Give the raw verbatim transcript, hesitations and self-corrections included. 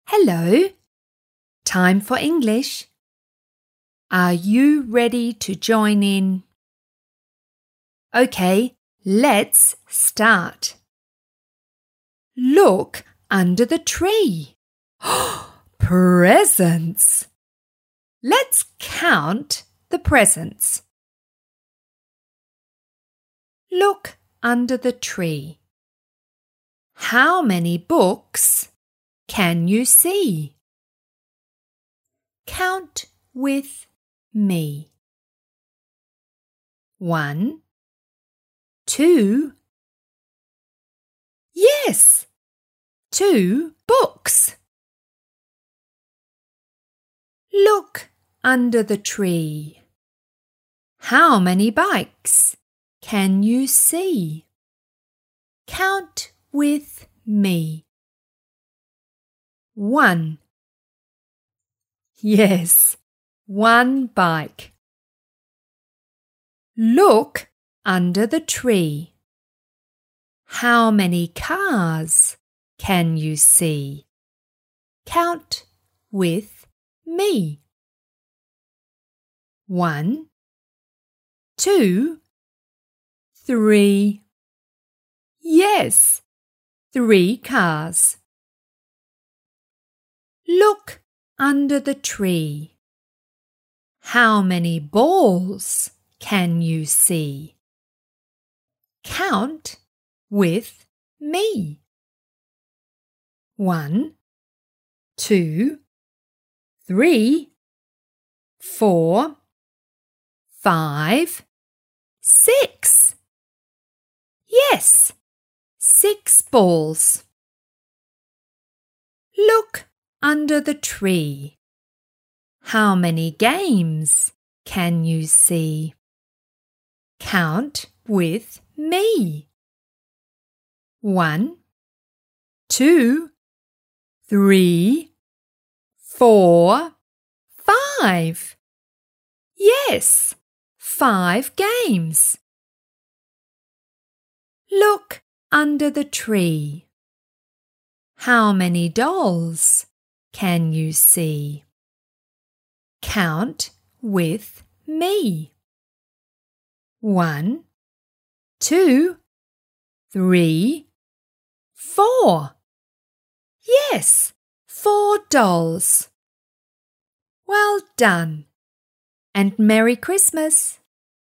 Hello. Time for English. Are you ready to join in? Okay, let's start. Look under the tree. Presents. Let's count the presents. Look under the tree. How many books can you see? Count with me. One, two. Yes, two books. Look under the tree. How many bikes can you see? Count with me. One. Yes, one bike. Look under the tree. How many cars can you see? Count with me. One, two, three. Yes, three cars. Look under the tree. How many balls can you see? Count with me. One, two, three, four, five, six. Yes, six balls. Look under the tree. How many games can you see? Count with me. One, two, three, four, five. Yes, five games. Look under the tree. How many dolls can you see? Count with me. One, two, three, four. Yes, four dolls. Well done, and Merry Christmas.